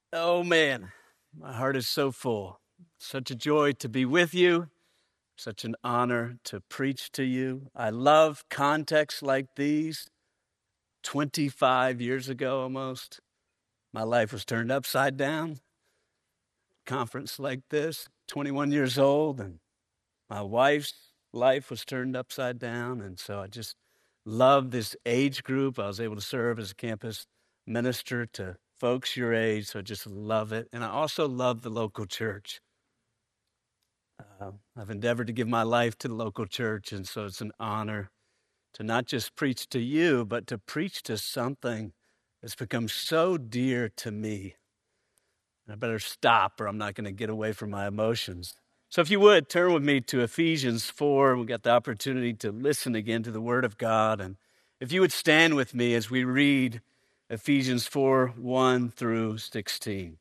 Oh man, my heart is so full. Such a joy to be with you. Such an honor to preach to you. I love contexts like these. 25 years ago almost, my life was turned upside down. Conference like this, 21 years old, and my wife's life was turned upside down. And so I just love this age group. I was able to serve as a campus minister to folks your age, so I just love it. And I also love the local church. I've endeavored to give my life to the local church, and so it's an honor to not just preach to you, but to preach to something that's become so dear to me. And I better stop or I'm not going to get away from my emotions. So if you would, turn with me to Ephesians 4. We got the opportunity to listen again to the Word of God. And if you would stand with me as we read Ephesians 4, 1 through 16.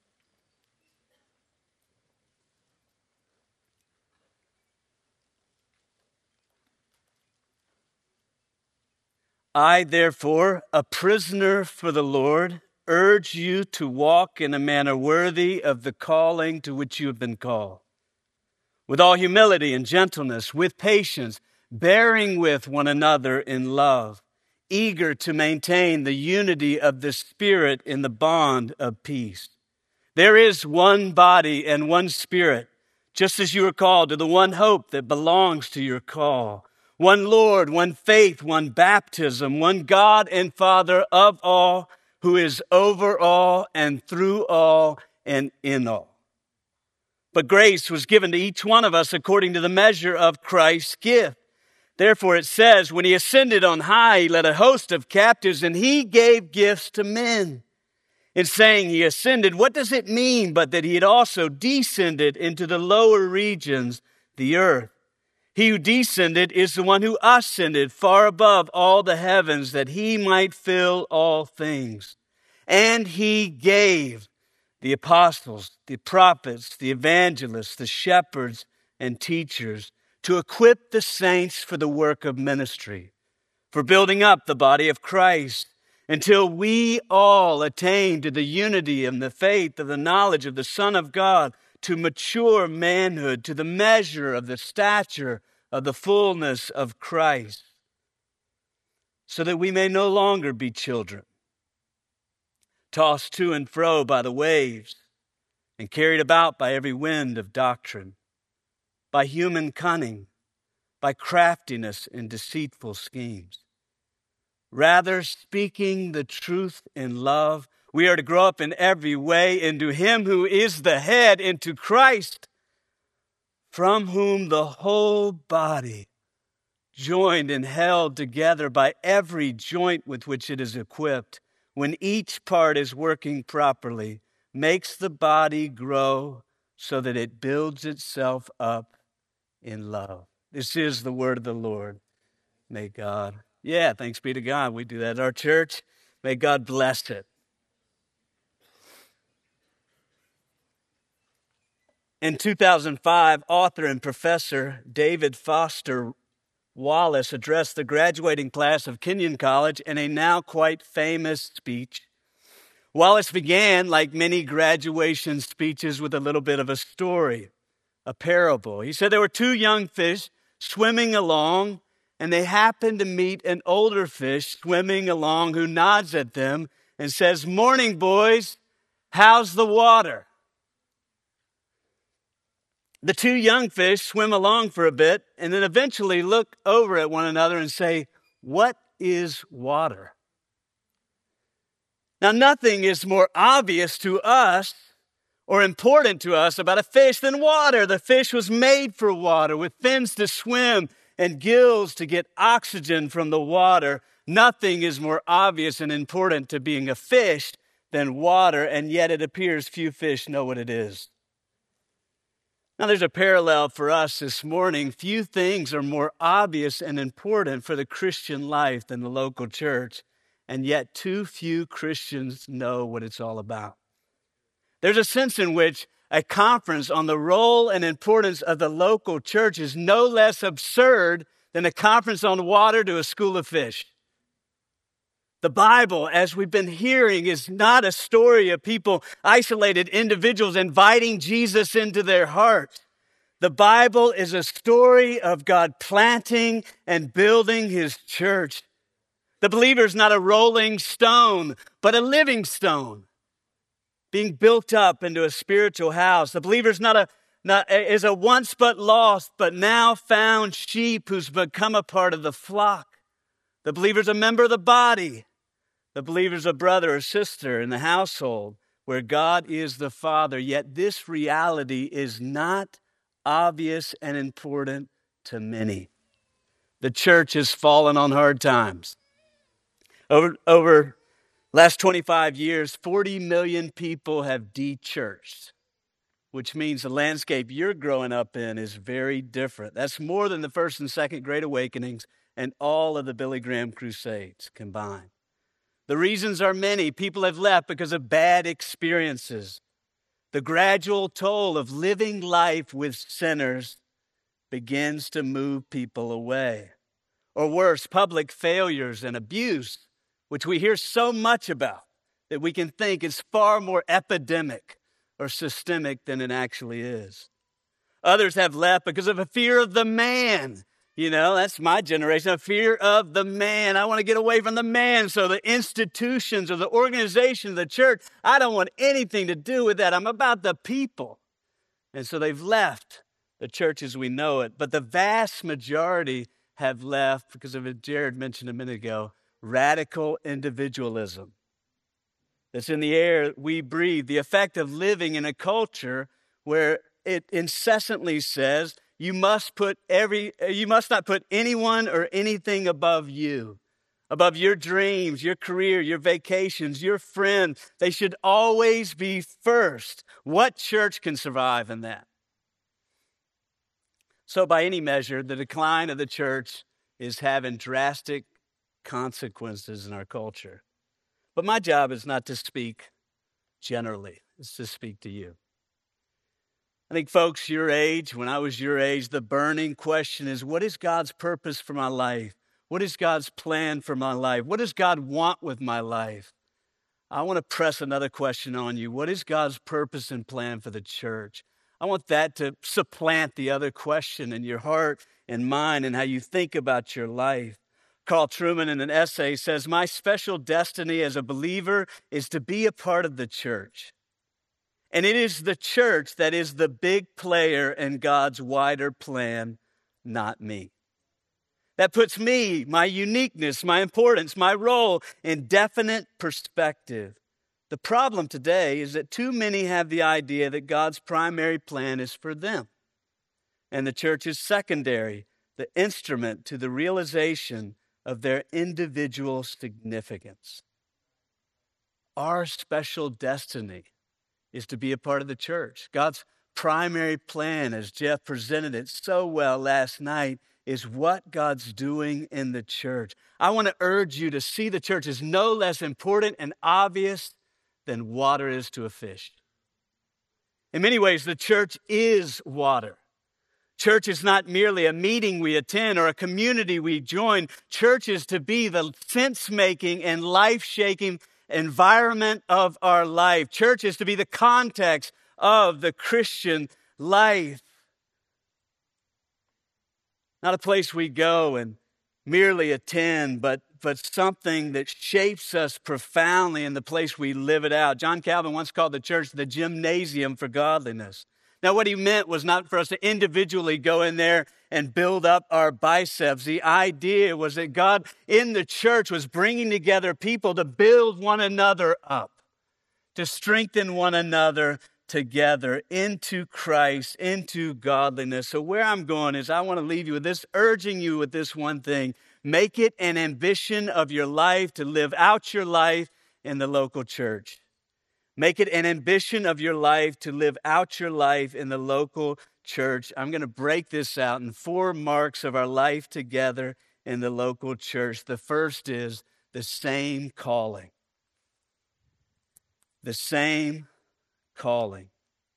I, therefore, a prisoner for the Lord, urge you to walk in a manner worthy of the calling to which you have been called, with all humility and gentleness, with patience, bearing with one another in love, eager to maintain the unity of the Spirit in the bond of peace. There is one body and one Spirit, just as you are called to the one hope that belongs to your call. One Lord, one faith, one baptism, one God and Father of all, who is over all and through all and in all. But grace was given to each one of us according to the measure of Christ's gift. Therefore it says, when he ascended on high, he led a host of captives and he gave gifts to men. In saying he ascended, what does it mean but that he had also descended into the lower regions, the earth? He who descended is the one who ascended far above all the heavens that he might fill all things. And he gave the apostles, the prophets, the evangelists, the shepherds, and teachers to equip the saints for the work of ministry, for building up the body of Christ, until we all attain to the unity and the faith of the knowledge of the Son of God, to mature manhood, to the measure of the stature of the fullness of Christ, so that we may no longer be children, tossed to and fro by the waves, and carried about by every wind of doctrine, by human cunning, by craftiness and deceitful schemes. Rather, speaking the truth in love, we are to grow up in every way into him who is the head, into Christ, from whom the whole body, joined and held together by every joint with which it is equipped, when each part is working properly, makes the body grow so that it builds itself up in love. This is the word of the Lord. May God, thanks be to God. We do that at our church. May God bless it. In 2005, author and professor David Foster Wallace addressed the graduating class of Kenyon College in a now quite famous speech. Wallace began, like many graduation speeches, with a little bit of a story, a parable. He said there were two young fish swimming along, and they happened to meet an older fish swimming along who nods at them and says, "Morning, boys, how's the water?" The two young fish swim along for a bit and then eventually look over at one another and say, "What is water?" Now, nothing is more obvious to us or important to us about a fish than water. The fish was made for water, with fins to swim and gills to get oxygen from the water. Nothing is more obvious and important to being a fish than water, and yet it appears few fish know what it is. Now, there's a parallel for us this morning. Few things are more obvious and important for the Christian life than the local church, and yet too few Christians know what it's all about. There's a sense in which a conference on the role and importance of the local church is no less absurd than a conference on water to a school of fish. The Bible, as we've been hearing, is not a story of people, isolated individuals inviting Jesus into their heart. The Bible is a story of God planting and building his church. The believer is not a rolling stone, but a living stone being built up into a spiritual house. The believer is is a once but lost, but now found sheep who's become a part of the flock. The believer is a member of the body. The believer is a brother or sister in the household where God is the Father. Yet this reality is not obvious and important to many. The church has fallen on hard times. Over last 25 years, 40 million people have de-churched, which means the landscape you're growing up in is very different. That's more than the first and second Great Awakenings and all of the Billy Graham Crusades combined. The reasons are many. People have left because of bad experiences. The gradual toll of living life with sinners begins to move people away. Or worse, public failures and abuse, which we hear so much about that we can think is far more epidemic or systemic than it actually is. Others have left because of a fear of the man. You know, that's my generation, a fear of the man. I want to get away from the man. So the institutions or the organization of the church, I don't want anything to do with that. I'm about the people. And so they've left the church as we know it. But the vast majority have left because of what Jared mentioned a minute ago, radical individualism. That's in the air we breathe. The effect of living in a culture where it incessantly says, you must not put anyone or anything above you, above your dreams, your career, your vacations, your friends. They should always be first. What church can survive in that? So by any measure, the decline of the church is having drastic consequences in our culture. But my job is not to speak generally. It's to speak to you. I think folks your age, when I was your age, the burning question is, what is God's purpose for my life? What is God's plan for my life? What does God want with my life? I want to press another question on you. What is God's purpose and plan for the church? I want that to supplant the other question in your heart and mind and how you think about your life. Carl Trueman, in an essay, says, my special destiny as a believer is to be a part of the church. And it is the church that is the big player in God's wider plan, not me. That puts me, my uniqueness, my importance, my role in definite perspective. The problem today is that too many have the idea that God's primary plan is for them. And the church is secondary, the instrument to the realization of their individual significance. Our special destiny is to be a part of the church. God's primary plan, as Jeff presented it so well last night, is what God's doing in the church. I want to urge you to see the church as no less important and obvious than water is to a fish. In many ways, the church is water. Church is not merely a meeting we attend or a community we join. Church is to be the sense-making and life-shaking environment of our life. Church is to be the context of the Christian life. Not a place we go and merely attend, but something that shapes us profoundly in the place we live it out. John Calvin once called the church the gymnasium for godliness. Now, what he meant was not for us to individually go in there and build up our biceps. The idea was that God in the church was bringing together people to build one another up, to strengthen one another together into Christ, into godliness. So where I'm going is I want to leave you with this, urging you with this one thing. Make it an ambition of your life to live out your life in the local church. Make it an ambition of your life to live out your life in the local church. I'm going to break this out in 4 marks of our life together in the local church. The first is the same calling. The same calling.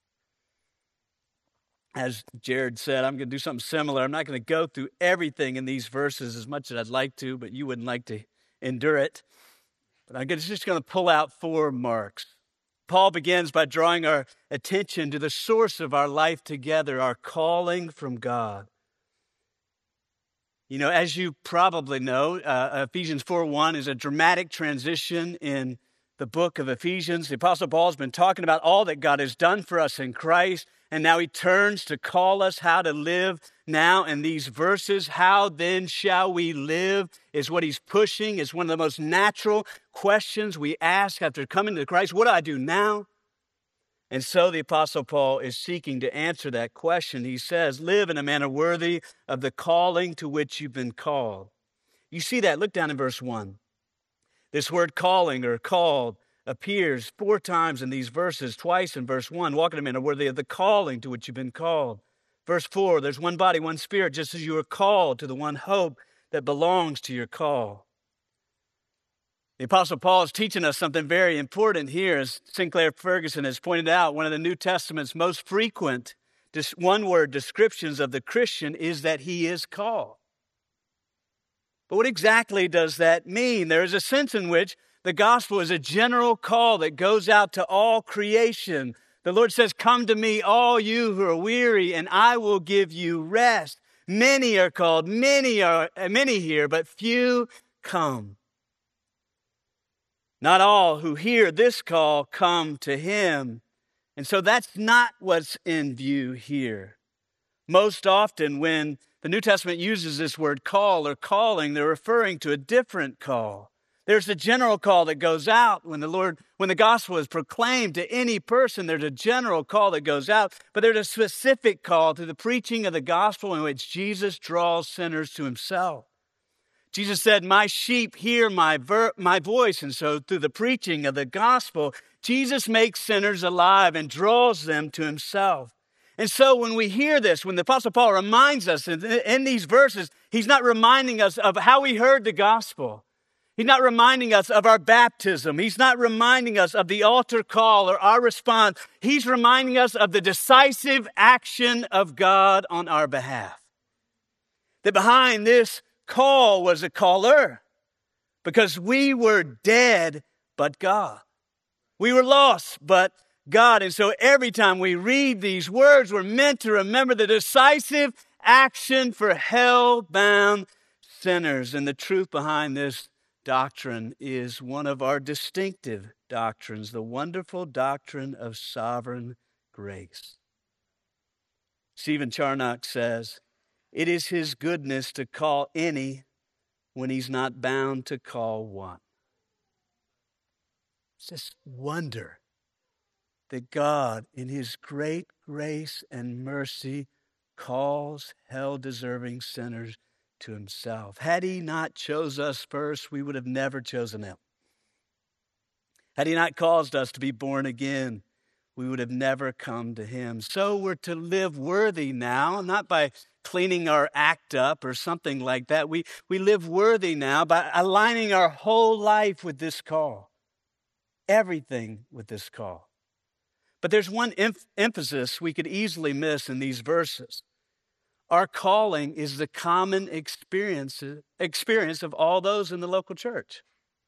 As Jared said, I'm going to do something similar. I'm not going to go through everything in these verses as much as I'd like to, but you wouldn't like to endure it. But I'm just going to pull out 4 marks. Paul begins by drawing our attention to the source of our life together, our calling from God. You know, as you probably know, Ephesians 4:1 is a dramatic transition in the book of Ephesians. The Apostle Paul has been talking about all that God has done for us in Christ, and now he turns to call us how to live now in these verses. How then shall we live is what he's pushing. It's one of the most natural questions we ask after coming to Christ. What do I do now? And so the Apostle Paul is seeking to answer that question. He says, live in a manner worthy of the calling to which you've been called. You see that? Look down in verse 1. This word calling or called appears 4 times in these verses, twice in verse 1, walk in a manner worthy of the calling to which you've been called. Verse 4, there's one body, one spirit, just as you are called to the one hope that belongs to your call. The Apostle Paul is teaching us something very important here. As Sinclair Ferguson has pointed out, one of the New Testament's most frequent one-word descriptions of the Christian is that he is called. But what exactly does that mean? There is a sense in which the gospel is a general call that goes out to all creation. The Lord says, come to me, all you who are weary, and I will give you rest. Many are called, many here, but few come. Not all who hear this call come to him. And so that's not what's in view here. Most often when the New Testament uses this word call or calling, they're referring to a different call. There's the general call that goes out when the gospel is proclaimed to any person. There's a general call that goes out, but there's a specific call to the preaching of the gospel in which Jesus draws sinners to himself. Jesus said, my sheep hear my voice. And so through the preaching of the gospel, Jesus makes sinners alive and draws them to himself. And so when we hear this, when the Apostle Paul reminds us in these verses, he's not reminding us of how we heard the gospel. He's not reminding us of our baptism. He's not reminding us of the altar call or our response. He's reminding us of the decisive action of God on our behalf. That behind this call was a caller, because we were dead but God. We were lost but God. And so every time we read these words, we're meant to remember the decisive action for hell-bound sinners. And the truth behind this doctrine is one of our distinctive doctrines, the wonderful doctrine of sovereign grace. Stephen Charnock says, it is his goodness to call any when he's not bound to call one. It's this wonder that God, in his great grace and mercy, calls hell-deserving sinners to himself. Had he not chose us first, we would have never chosen him. Had he not caused us to be born again, we would have never come to him. So we're to live worthy now, not by cleaning our act up or something like that. We live worthy now by aligning our whole life with this call. Everything with this call. But there's one emphasis we could easily miss in these verses. Our calling is the common experience of all those in the local church.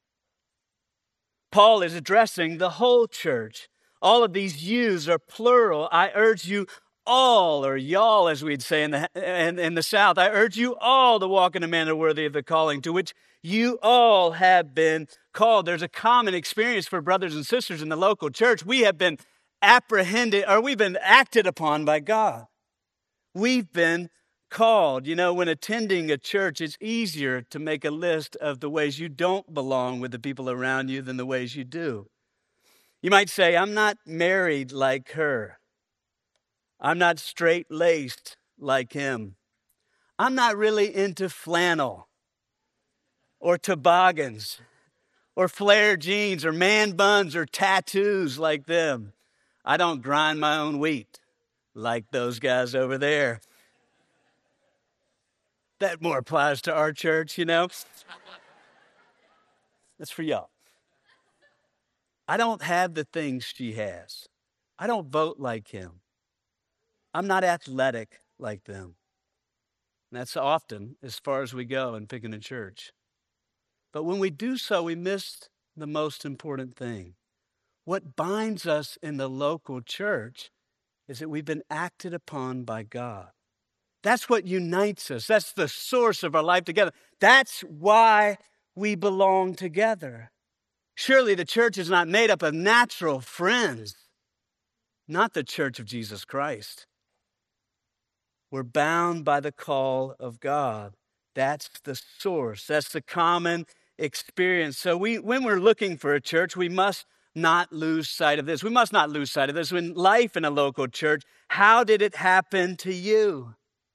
Paul is addressing the whole church. All of these yous are plural. I urge you all, or y'all as we'd say in the South, I urge you all to walk in a manner worthy of the calling to which you all have been called. There's a common experience for brothers and sisters in the local church. We have been apprehended, or we've been acted upon by God. We've been called. You know, when attending a church, it's easier to make a list of the ways you don't belong with the people around you than the ways you do. You might say, I'm not married like her. I'm not straight-laced like him. I'm not really into flannel or toboggans or flare jeans or man buns or tattoos like them. I don't grind my own wheat like those guys over there. That more applies to our church, you know. That's for y'all. I don't have the things she has. I don't vote like him. I'm not athletic like them. And that's often as far as we go in picking a church. But when we do so, we miss the most important thing. What binds us in the local church is that we've been acted upon by God. That's what unites us. That's the source of our life together. That's why we belong together. Surely the church is not made up of natural friends, not the church of Jesus Christ. We're bound by the call of God. That's the source. That's the common experience. So when we're looking for a church, we must not lose sight of this. We must not lose sight of this. When life in a local church, how did it happen to you?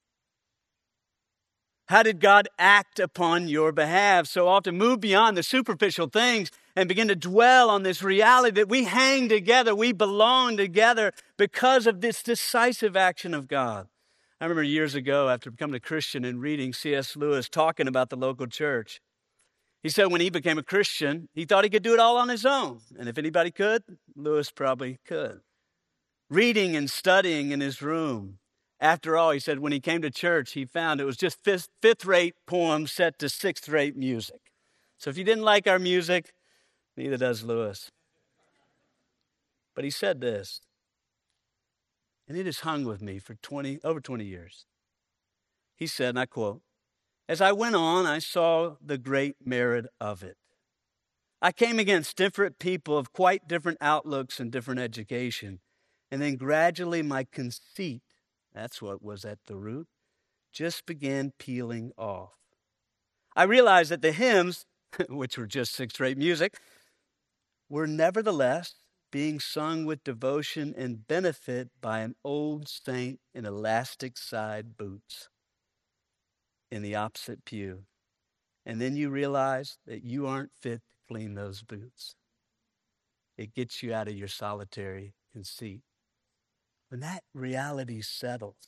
How did God act upon your behalf? So often move beyond the superficial things and begin to dwell on this reality that we hang together, we belong together because of this decisive action of God. I remember years ago, after becoming a Christian and reading C.S. Lewis talking about the local church, he said when he became a Christian, he thought he could do it all on his own. And if anybody could, Lewis probably could. Reading and studying in his room. After all, he said when he came to church, he found it was just fifth-rate poems set to sixth-rate music. So if you didn't like our music, neither does Lewis. But he said this, and it has hung with me for over 20 years. He said, and I quote, "As I went on, I saw the great merit of it. I came against different people of quite different outlooks and different education, and then gradually my conceit, that's what was at the root, just began peeling off. I realized that the hymns, which were just sixth-rate music, were nevertheless being sung with devotion and benefit by an old saint in elastic-side boots in the opposite pew. And then you realize that you aren't fit to clean those boots. It gets you out of your solitary conceit. When that reality settles,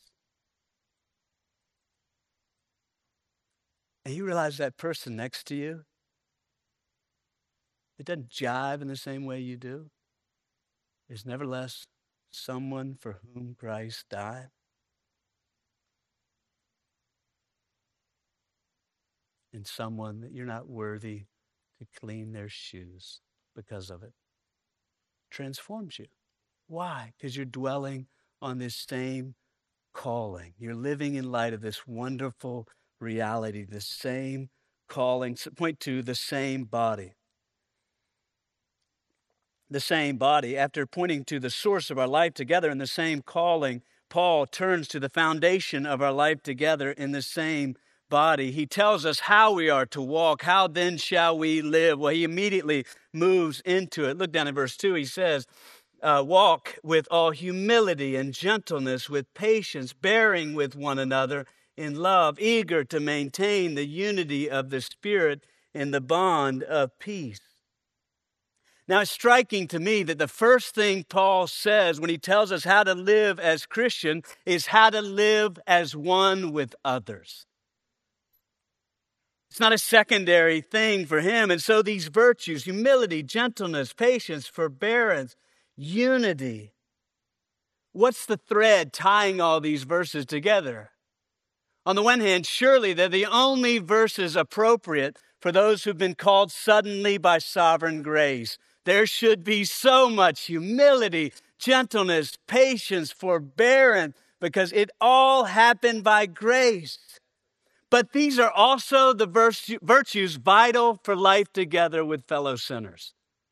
and you realize that person next to you, it doesn't jive in the same way you do, is nevertheless someone for whom Christ died. And someone that you're not worthy to clean their shoes because of it. Transforms you. Why? Because you're dwelling on this same calling. You're living in light of this wonderful reality, the same calling. Point to the same body. The same body. After pointing to the source of our life together in the same calling, Paul turns to the foundation of our life together in the same body. He tells us how we are to walk. How then shall we live? Well, he immediately moves into it. Look down at verse 2. He says, walk with all humility and gentleness, with patience, bearing with one another in love, eager to maintain the unity of the Spirit in the bond of peace. Now, it's striking to me that the first thing Paul says when he tells us how to live as Christian is how to live as one with others. It's not a secondary thing for him. And so these virtues, humility, gentleness, patience, forbearance, unity. What's the thread tying all these verses together? On the one hand, surely they're the only verses appropriate for those who've been called suddenly by sovereign grace. There should be so much humility, gentleness, patience, forbearance, because it all happened by grace. But these are also the virtues vital for life together with fellow sinners.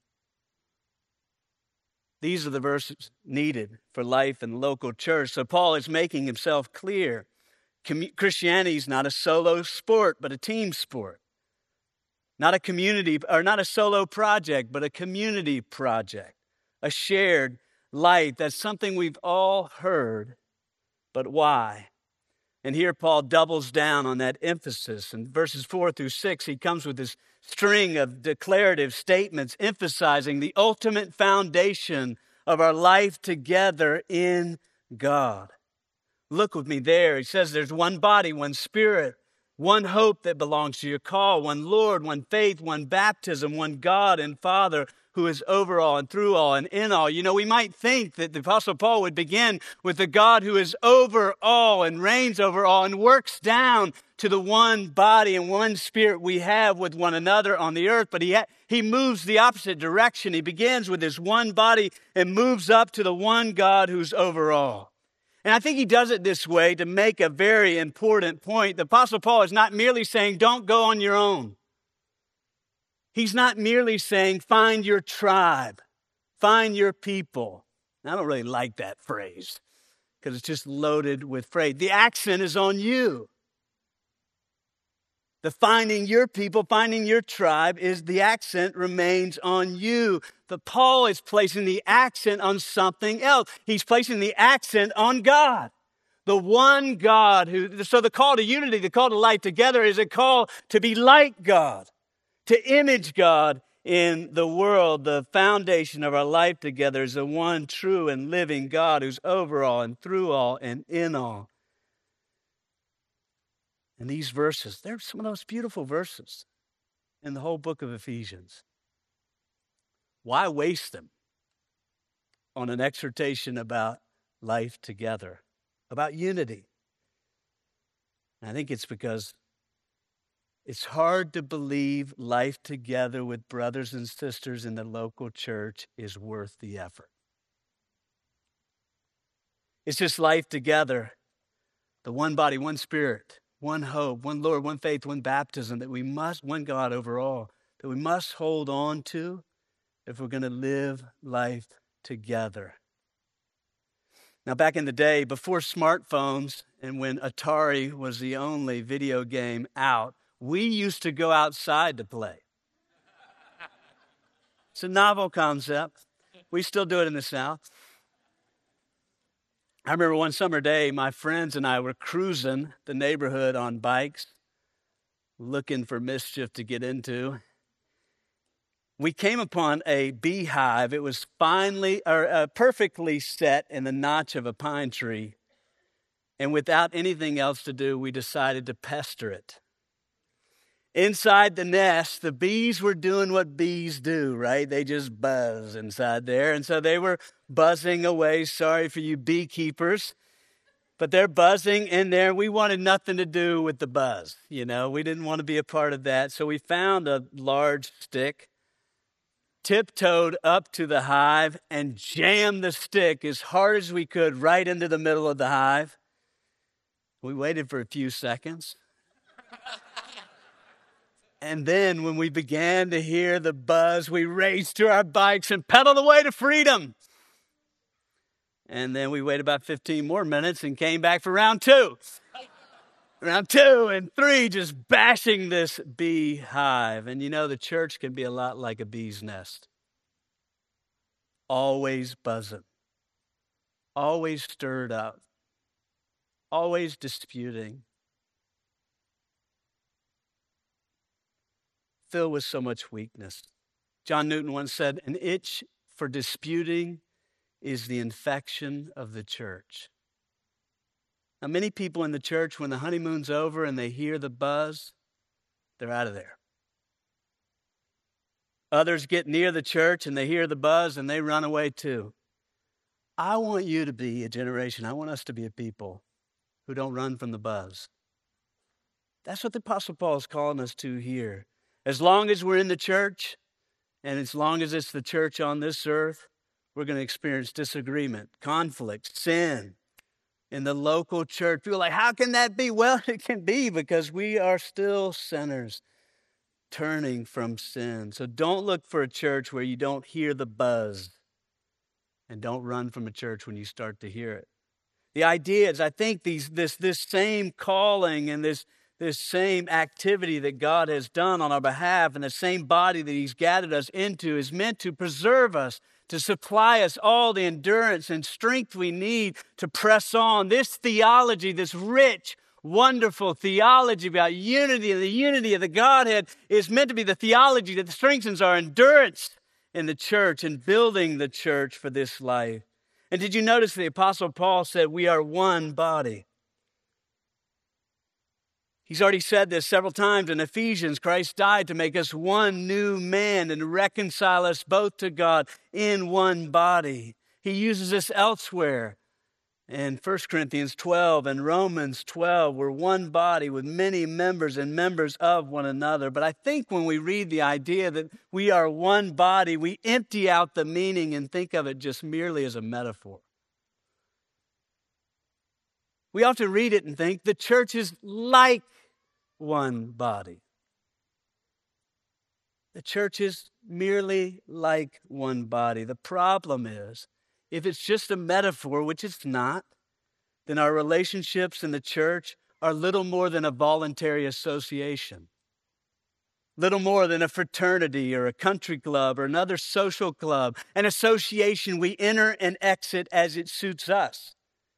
These are the verses needed for life in local church. So Paul is making himself clear. Christianity is not a solo sport, but a team sport. Not a community, or not a solo project, but a community project. A shared life. That's something we've all heard. But why? And here Paul doubles down on that emphasis. In verses 4 through 6, he comes with this string of declarative statements emphasizing the ultimate foundation of our life together in God. Look with me there. He says there's one body, one spirit, one hope that belongs to your call, one Lord, one faith, one baptism, one God and Father, who is over all and through all and in all. You know, we might think that the Apostle Paul would begin with the God who is over all and reigns over all and works down to the one body and one spirit we have with one another on the earth. But he moves the opposite direction. He begins with this one body and moves up to the one God who's over all. And I think he does it this way to make a very important point. The Apostle Paul is not merely saying, don't go on your own. He's not merely saying, find your tribe, find your people. And I don't really like that phrase because it's just loaded with phrase. The accent is on you. The finding your people, finding your tribe, is the accent remains on you. But Paul is placing the accent on something else. He's placing the accent on God. The one God so the call to unity, the call to life together is a call to be like God, to image God in the world. The foundation of our life together is the one true and living God who's over all and through all and in all. And these verses, they're some of those beautiful verses in the whole book of Ephesians. Why waste them on an exhortation about life together, about unity? And I think it's because it's hard to believe life together with brothers and sisters in the local church is worth the effort. It's just life together, the one body, one spirit, one hope, one Lord, one faith, one baptism, one God over all, that we must hold on to if we're going to live life together. Now, back in the day, before smartphones and when Atari was the only video game out, we used to go outside to play. It's a novel concept. We still do it in the South. I remember one summer day, my friends and I were cruising the neighborhood on bikes, looking for mischief to get into. We came upon a beehive. It was perfectly set in the notch of a pine tree. And without anything else to do, we decided to pester it. Inside the nest, the bees were doing what bees do, right? They just buzz inside there. And so they were buzzing away. Sorry for you beekeepers. But they're buzzing in there. We wanted nothing to do with the buzz. You know, we didn't want to be a part of that. So we found a large stick, tiptoed up to the hive, and jammed the stick as hard as we could right into the middle of the hive. We waited for a few seconds. And then when we began to hear the buzz, we raced to our bikes and pedaled away to freedom. And then we waited about 15 more minutes and came back for round two. Round 2 and 3, just bashing this beehive. And you know, the church can be a lot like a bee's nest. Always buzzing. Always stirred up. Always disputing. Filled with so much weakness. John Newton once said, an itch for disputing is the infection of the church. Now, many people in the church, when the honeymoon's over and they hear the buzz, they're out of there. Others get near the church and they hear the buzz and they run away too. I want you to be a generation, I want us to be a people who don't run from the buzz. That's what the Apostle Paul is calling us to here. As long as we're in the church, and as long as it's the church on this earth, we're going to experience disagreement, conflict, sin in the local church. People are like, how can that be? Well, it can be because we are still sinners turning from sin. So don't look for a church where you don't hear the buzz, and don't run from a church when you start to hear it. The idea is, I think this same calling and this same activity that God has done on our behalf and the same body that he's gathered us into is meant to preserve us, to supply us all the endurance and strength we need to press on. This theology, this rich, wonderful theology about unity and the unity of the Godhead is meant to be the theology that strengthens our endurance in the church and building the church for this life. And did you notice the Apostle Paul said we are one body? He's already said this several times in Ephesians. Christ died to make us one new man and reconcile us both to God in one body. He uses this elsewhere. In 1 Corinthians 12 and Romans 12, we're one body with many members and members of one another. But I think when we read the idea that we are one body, we empty out the meaning and think of it just merely as a metaphor. We often read it and think the church is like one body. The church is merely like one body. The problem is, if it's just a metaphor, which it's not, then our relationships in the church are little more than a voluntary association, little more than a fraternity or a country club or another social club, an association we enter and exit as it suits us,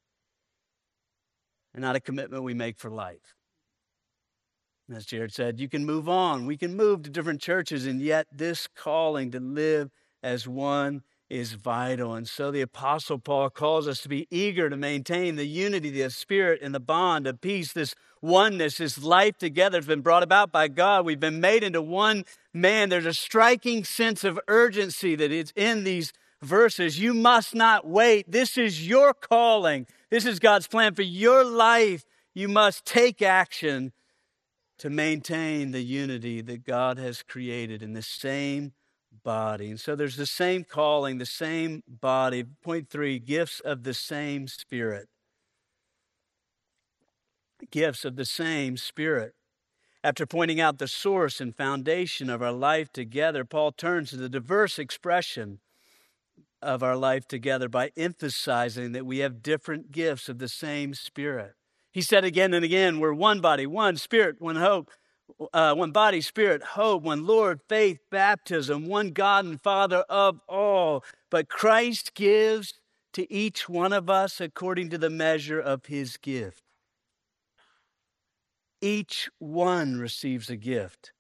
and not a commitment we make for life. As Jared said, you can move on. We can move to different churches, and yet this calling to live as one is vital. And so the Apostle Paul calls us to be eager to maintain the unity of the Spirit and the bond of peace. This oneness, this life together has been brought about by God. We've been made into one man. There's a striking sense of urgency that is in these verses. You must not wait. This is your calling. This is God's plan for your life. You must take action to maintain the unity that God has created in the same body. And so there's the same calling, the same body. Point 3, gifts of the same Spirit. Gifts of the same Spirit. After pointing out the source and foundation of our life together, Paul turns to the diverse expression of our life together by emphasizing that we have different gifts of the same Spirit. He said again and again, we're one body, one Spirit, one hope, one body, Spirit, hope, one Lord, faith, baptism, one God and Father of all. But Christ gives to each one of us according to the measure of his gift. Each one receives a gift,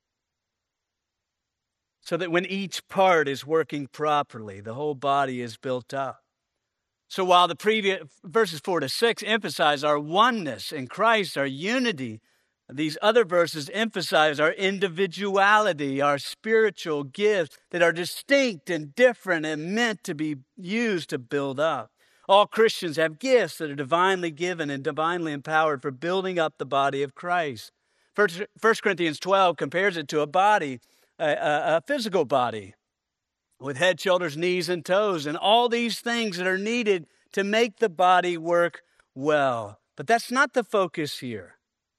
so that when each part is working properly, the whole body is built up. So while the previous verses 4-6 emphasize our oneness in Christ, our unity, these other verses emphasize our individuality, our spiritual gifts that are distinct and different and meant to be used to build up. All Christians have gifts that are divinely given and divinely empowered for building up the body of Christ. 1 Corinthians 12 compares it to a body, a physical body, with head, shoulders, knees, and toes, and all these things that are needed to make the body work well. But that's not the focus here.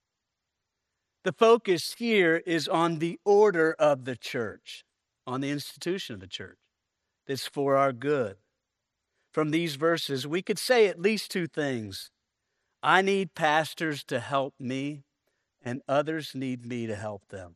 The focus here is on the order of the church, on the institution of the church. That's for our good. From these verses, we could say at least two things. I need pastors to help me, and others need me to help them.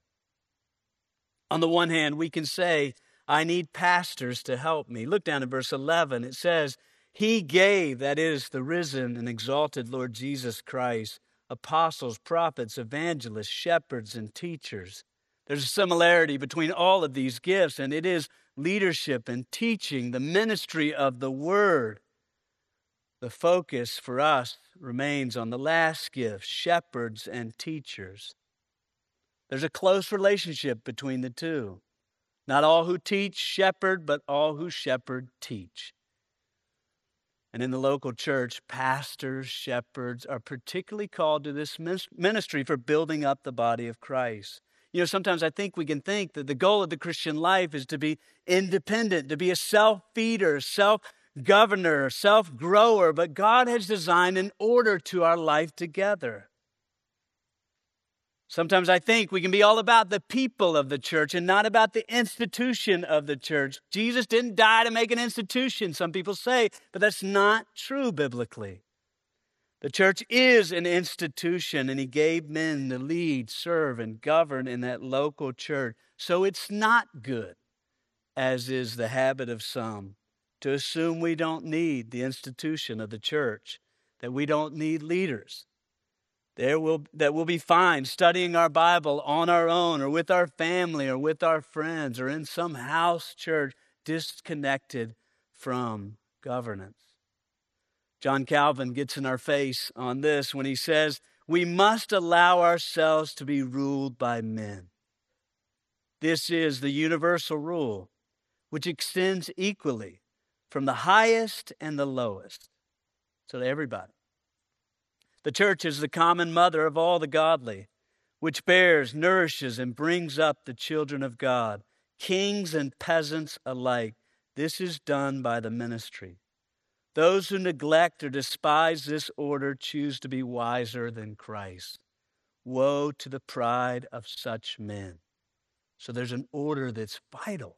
On the one hand, we can say, I need pastors to help me. Look down at verse 11. It says, He gave, that is, the risen and exalted Lord Jesus Christ, apostles, prophets, evangelists, shepherds, and teachers. There's a similarity between all of these gifts, and it is leadership and teaching, the ministry of the word. The focus for us remains on the last gift, shepherds and teachers. There's a close relationship between the two. Not all who teach shepherd, but all who shepherd teach. And in the local church, pastors, shepherds are particularly called to this ministry for building up the body of Christ. You know, sometimes I think we can think that the goal of the Christian life is to be independent, to be a self-feeder, self-governor, self-grower, but God has designed an order to our life together. Sometimes I think we can be all about the people of the church and not about the institution of the church. Jesus didn't die to make an institution, some people say, but that's not true biblically. The church is an institution, and he gave men to lead, serve, and govern in that local church. So it's not good, as is the habit of some, to assume we don't need the institution of the church, that we don't need leaders. That we'll be fine studying our Bible on our own or with our family or with our friends or in some house church disconnected from governance. John Calvin gets in our face on this when he says, we must allow ourselves to be ruled by men. This is the universal rule, which extends equally from the highest and the lowest, so to everybody. The church is the common mother of all the godly, which bears, nourishes, and brings up the children of God, kings and peasants alike. This is done by the ministry. Those who neglect or despise this order choose to be wiser than Christ. Woe to the pride of such men. So there's an order that's vital.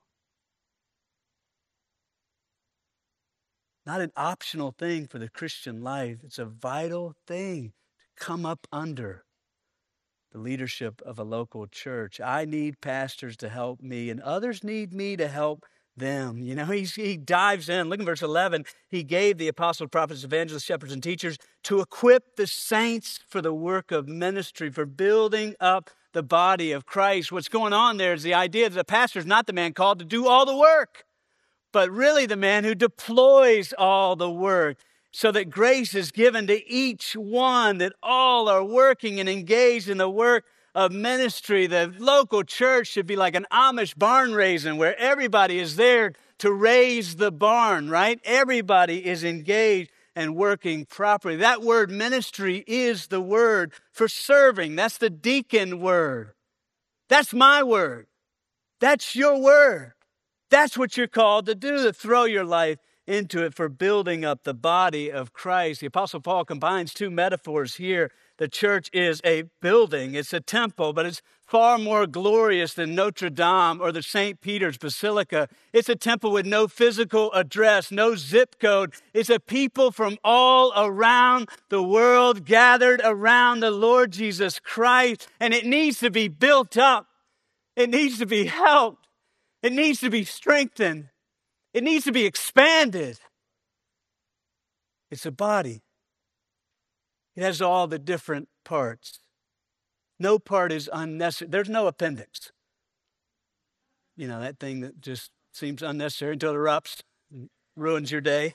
Not an optional thing for the Christian life. It's a vital thing to come up under the leadership of a local church. I need pastors to help me, and others need me to help them. You know, he dives in. Look at verse 11. He gave the apostles, prophets, evangelists, shepherds, and teachers to equip the saints for the work of ministry, for building up the body of Christ. What's going on there is the idea that the pastor is not the man called to do all the work, but really the man who deploys all the work, so that grace is given to each one, that all are working and engaged in the work of ministry. The local church should be like an Amish barn raising, where everybody is there to raise the barn, right? Everybody is engaged and working properly. That word ministry is the word for serving. That's the deacon word. That's my word. That's your word. That's what you're called to do, to throw your life into it for building up the body of Christ. The Apostle Paul combines two metaphors here. The church is a building, it's a temple, but it's far more glorious than Notre Dame or the St. Peter's Basilica. It's a temple with no physical address, no zip code. It's a people from all around the world gathered around the Lord Jesus Christ, and it needs to be built up. It needs to be helped. It needs to be strengthened. It needs to be expanded. It's a body. It has all the different parts. No part is unnecessary. There's no appendix. You know, that thing that just seems unnecessary until it erupts and ruins your day.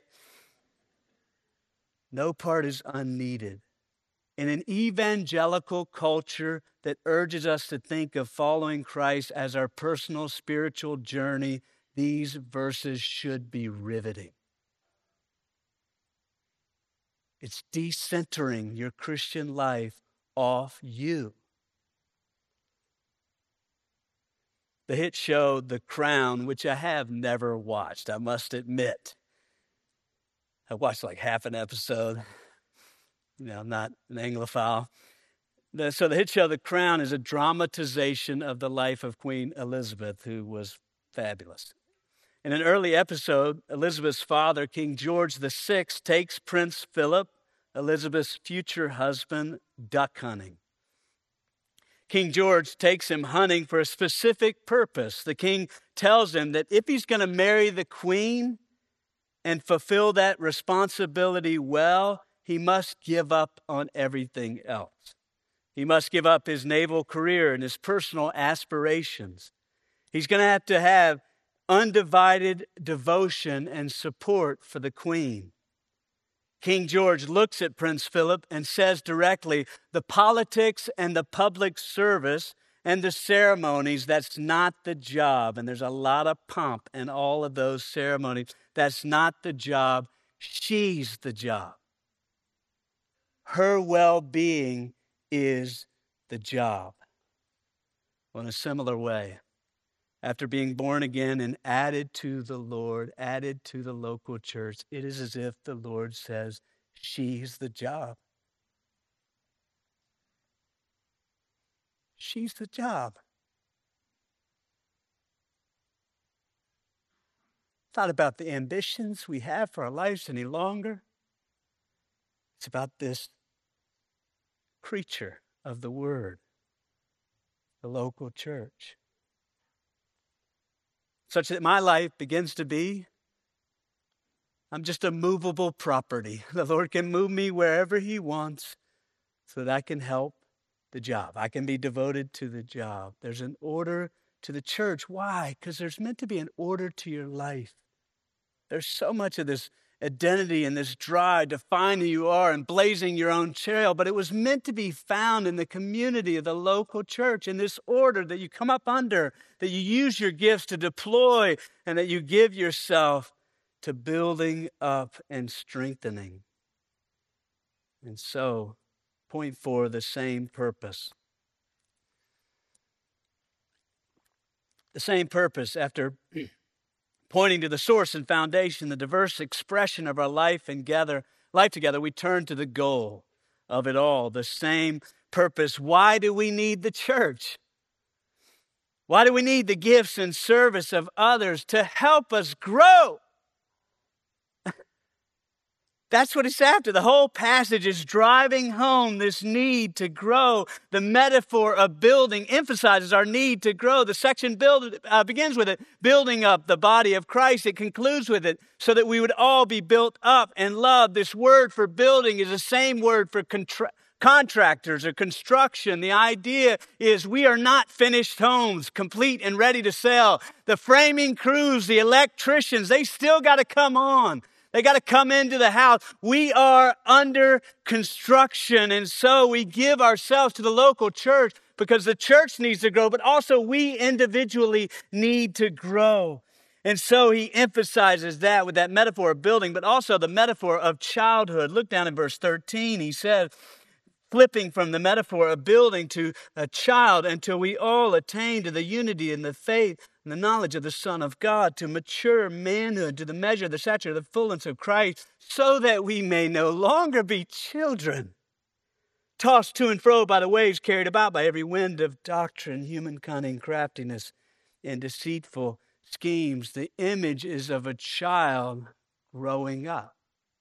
No part is unneeded. In an evangelical culture that urges us to think of following Christ as our personal spiritual journey, these verses should be riveting. It's decentering your Christian life off you. The hit show The Crown, which I have never watched, I must admit. I watched like half an episode. You know, I'm not an Anglophile. So the hit show The Crown is a dramatization of the life of Queen Elizabeth, who was fabulous. In an early episode, Elizabeth's father, King George VI, takes Prince Philip, Elizabeth's future husband, duck hunting. King George takes him hunting for a specific purpose. The king tells him that if he's going to marry the queen and fulfill that responsibility well, he must give up on everything else. He must give up his naval career and his personal aspirations. He's going to have undivided devotion and support for the queen. King George looks at Prince Philip and says directly, the politics and the public service and the ceremonies, that's not the job. And there's a lot of pomp in all of those ceremonies. That's not the job. She's the job. Her well-being is the job. Well, in a similar way, after being born again and added to the Lord, added to the local church, it is as if the Lord says, she's the job. She's the job. It's not about the ambitions we have for our lives any longer. It's about this creature of the word, the local church. Such that my life begins to be, I'm just a movable property. The Lord can move me wherever He wants so that I can help the job. I can be devoted to the job. There's an order to the church. Why? Because there's meant to be an order to your life. There's so much of this identity and this drive to find who you are and blazing your own trail, but it was meant to be found in the community of the local church, in this order that you come up under, that you use your gifts to deploy, and that you give yourself to building up and strengthening. And so, point 4, the same purpose. The same purpose. After pointing to the source and foundation, the diverse expression of our life together, we turn to the goal of it all, the same purpose. Why do we need the church? Why do we need the gifts and service of others? To help us grow. That's what it's after. The whole passage is driving home this need to grow. The metaphor of building emphasizes our need to grow. The section begins with it, building up the body of Christ. It concludes with it, so that we would all be built up and loved. This word for building is the same word for contractors or construction. The idea is we are not finished homes, complete and ready to sell. The framing crews, the electricians, they still got to come on. They got to come into the house. We are under construction, and so we give ourselves to the local church because the church needs to grow, but also we individually need to grow. And so he emphasizes that with that metaphor of building, but also the metaphor of childhood. Look down in verse 13. He says, flipping from the metaphor of building to a child until we all attain to the unity in the faith and the knowledge of the Son of God, to mature manhood, to the measure, the stature, the fullness of Christ, so that we may no longer be children, tossed to and fro by the waves, carried about by every wind of doctrine, human cunning, craftiness, and deceitful schemes. The image is of a child growing up.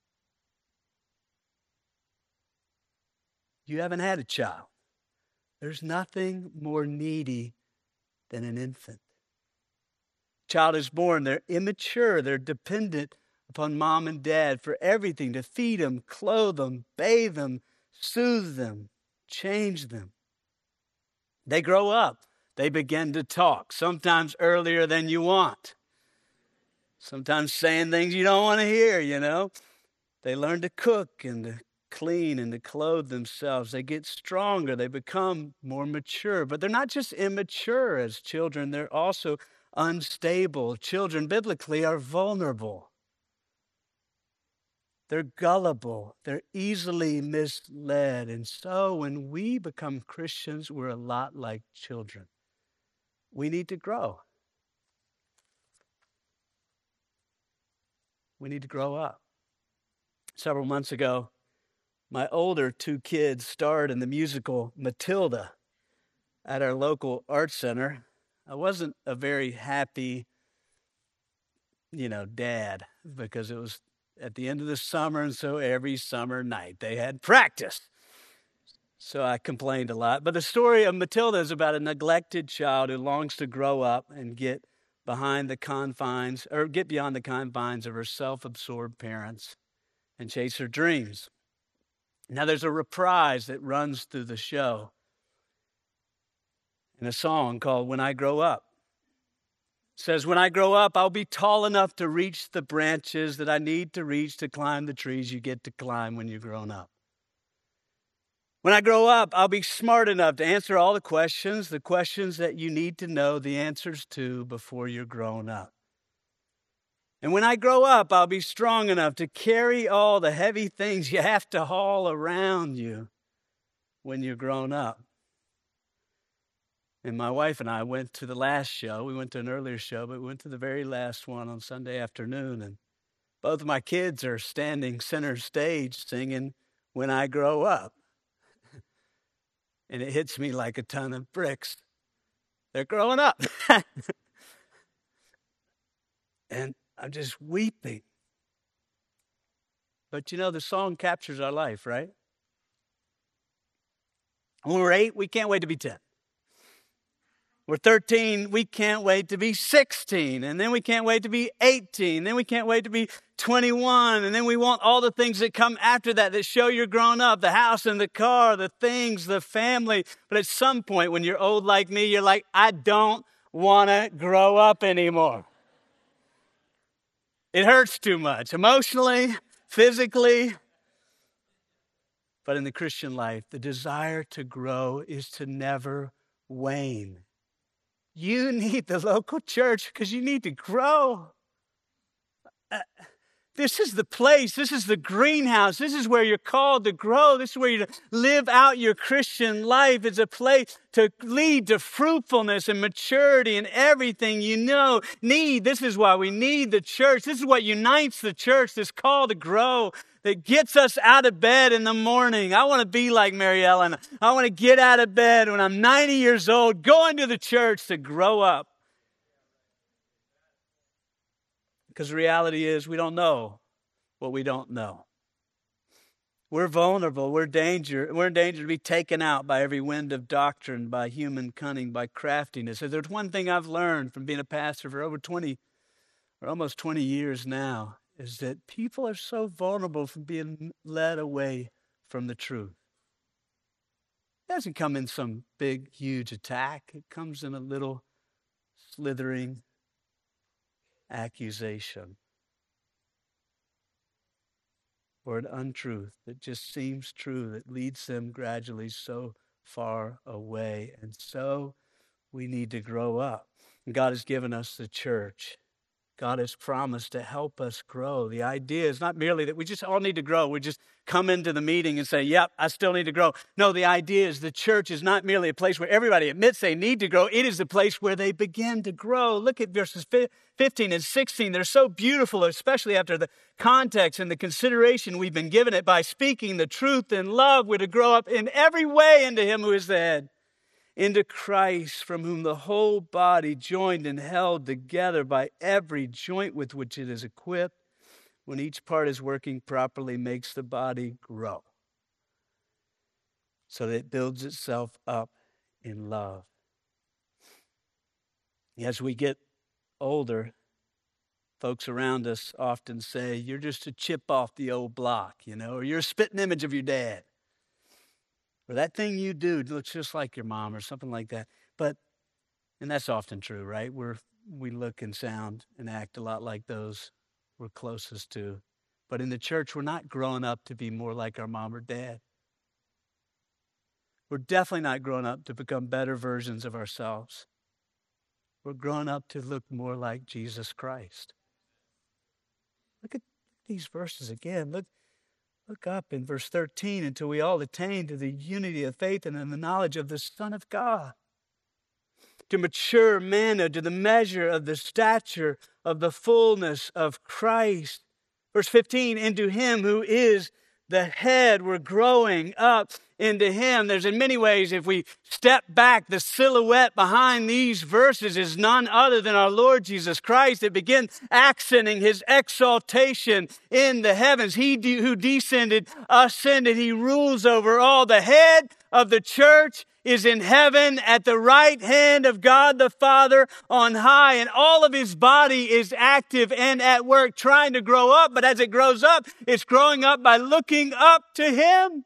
You haven't had a child. There's nothing more needy than an infant. Child is born, they're immature, they're dependent upon mom and dad for everything, to feed them, clothe them, bathe them, soothe them, change them. They grow up, they begin to talk, sometimes earlier than you want, sometimes saying things you don't want to hear, you know. They learn to cook and to clean and to clothe themselves. They get stronger, they become more mature, but they're not just immature as children, they're also unstable. Children biblically are vulnerable. They're gullible. They're easily misled. And so when we become Christians, we're a lot like children. We need to grow. We need to grow up. Several months ago, my older 2 kids starred in the musical Matilda at our local art center. I wasn't a very happy, dad, because it was at the end of the summer, and so every summer night they had practice. So I complained a lot. But the story of Matilda is about a neglected child who longs to grow up and get beyond the confines of her self-absorbed parents and chase her dreams. Now there's a reprise that runs through the show in a song called When I Grow Up. It says, when I grow up, I'll be tall enough to reach the branches that I need to reach to climb the trees you get to climb when you're grown up. When I grow up, I'll be smart enough to answer all the questions that you need to know the answers to before you're grown up. And when I grow up, I'll be strong enough to carry all the heavy things you have to haul around you when you're grown up. And my wife and I went to the last show. We went to an earlier show, but we went to the very last one on Sunday afternoon. And both of my kids are standing center stage singing When I Grow Up. And it hits me like a ton of bricks. They're growing up. And I'm just weeping. But the song captures our life, right? When we're 8, we can't wait to be 10. We're 13, we can't wait to be 16. And then we can't wait to be 18. Then we can't wait to be 21. And then we want all the things that come after that show you're grown up. The house and the car, the things, the family. But at some point when you're old like me, you're like, I don't want to grow up anymore. It hurts too much, emotionally, physically. But in the Christian life, the desire to grow is to never wane. You need the local church because you need to grow. This is the place. This is the greenhouse. This is where you're called to grow. This is where you live out your Christian life. It's a place to lead to fruitfulness and maturity and everything you need. This is why we need the church. This is what unites the church, this call to grow that gets us out of bed in the morning. I want to be like Mary Ellen. I want to get out of bed when I'm 90 years old, going to the church to grow up. Because the reality is we don't know what we don't know. We're vulnerable. We're in danger to be taken out by every wind of doctrine, by human cunning, by craftiness. If there's one thing I've learned from being a pastor for over 20 or almost 20 years now, is that people are so vulnerable from being led away from the truth. It doesn't come in some big, huge attack. It comes in a little slithering accusation or an untruth that just seems true, that leads them gradually so far away. And so we need to grow up. And God has given us the church. God has promised to help us grow. The idea is not merely that we just all need to grow. We just come into the meeting and say, yep, I still need to grow. No, the idea is the church is not merely a place where everybody admits they need to grow. It is the place where they begin to grow. Look at verses 15 and 16. They're so beautiful, especially after the context and the consideration we've been given it. By speaking the truth in love, we're to grow up in every way into Him who is the head, into Christ, from whom the whole body, joined and held together by every joint with which it is equipped, when each part is working properly, makes the body grow so that it builds itself up in love. As we get older, folks around us often say, you're just a chip off the old block, or you're a spitting image of your dad. Or that thing you do looks just like your mom or something like that. And that's often true, right? We look and sound and act a lot like those we're closest to. But in the church, we're not growing up to be more like our mom or dad. We're definitely not growing up to become better versions of ourselves. We're growing up to look more like Jesus Christ. Look at these verses again. Look up in verse 13, until we all attain to the unity of faith and in the knowledge of the Son of God, to mature manhood, to the measure of the stature of the fullness of Christ. Verse 15, into Him who is the head. We're growing up into Him. There's in many ways, if we step back, the silhouette behind these verses is none other than our Lord Jesus Christ. It begins accenting His exaltation in the heavens. He who descended, ascended. He rules over all. The head of the church is in heaven at the right hand of God the Father on high, and all of His body is active and at work trying to grow up. But as it grows up, it's growing up by looking up to Him.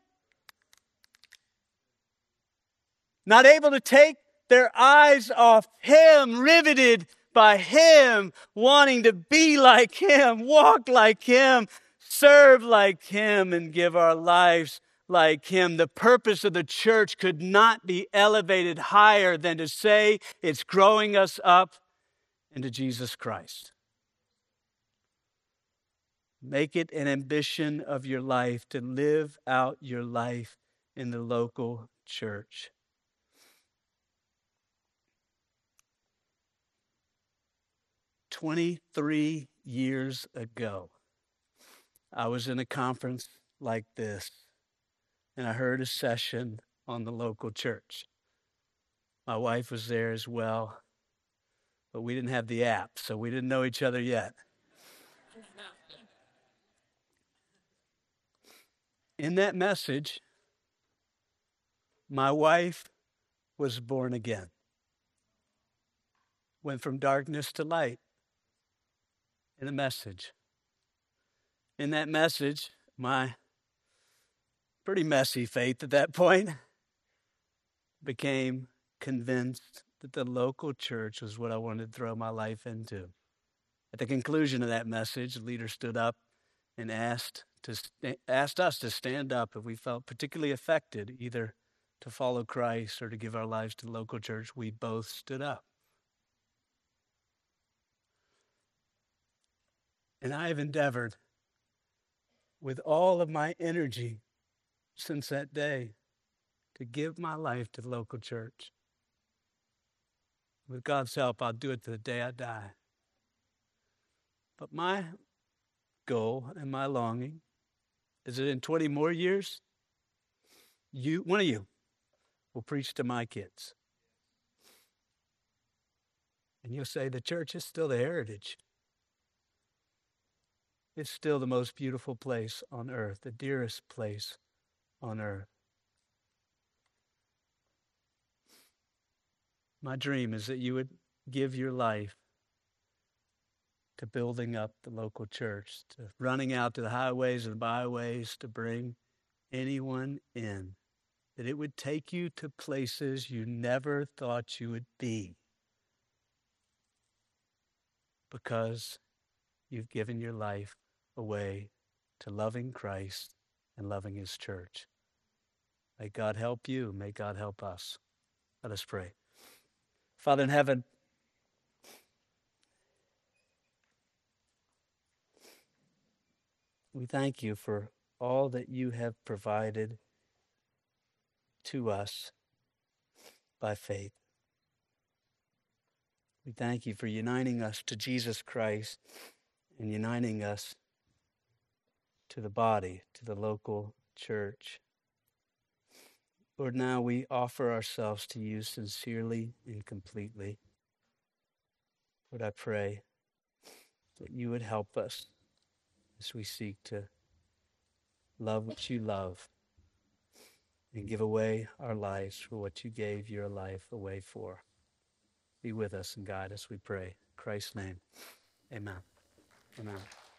Not able to take their eyes off Him, riveted by Him, wanting to be like Him, walk like Him, serve like Him, and give our lives like Him. The purpose of the church could not be elevated higher than to say it's growing us up into Jesus Christ. Make it an ambition of your life to live out your life in the local church. "23 years ago, I was in a conference like this, and I heard a session on the local church. My wife was there as well, but we didn't have the app, so we didn't know each other yet. In that message, my wife was born again. Went from darkness to light in a message. In that message, my pretty messy faith at that point became convinced that the local church was what I wanted to throw my life into. At the conclusion of that message, the leader stood up and asked us to stand up if we felt particularly affected, either to follow Christ or to give our lives to the local church. We both stood up. And I have endeavored with all of my energy since that day to give my life to the local church. With God's help, I'll do it to the day I die. But my goal and my longing is that in 20 more years, one of you will preach to my kids. And you'll say the church is still the heritage. It's still the most beautiful place on earth, the dearest place on earth. My dream is that you would give your life to building up the local church, to running out to the highways and byways to bring anyone in, that it would take you to places you never thought you would be because you've given your life away to loving Christ and loving his church. May God help you. May God help us. Let us pray. Father in heaven, we thank you for all that you have provided to us by faith. We thank you for uniting us to Jesus Christ and uniting us to the body, to the local church. Lord, now we offer ourselves to you sincerely and completely. Lord, I pray that you would help us as we seek to love what you love and give away our lives for what you gave your life away for. Be with us and guide us, we pray. In Christ's name, amen. Amen.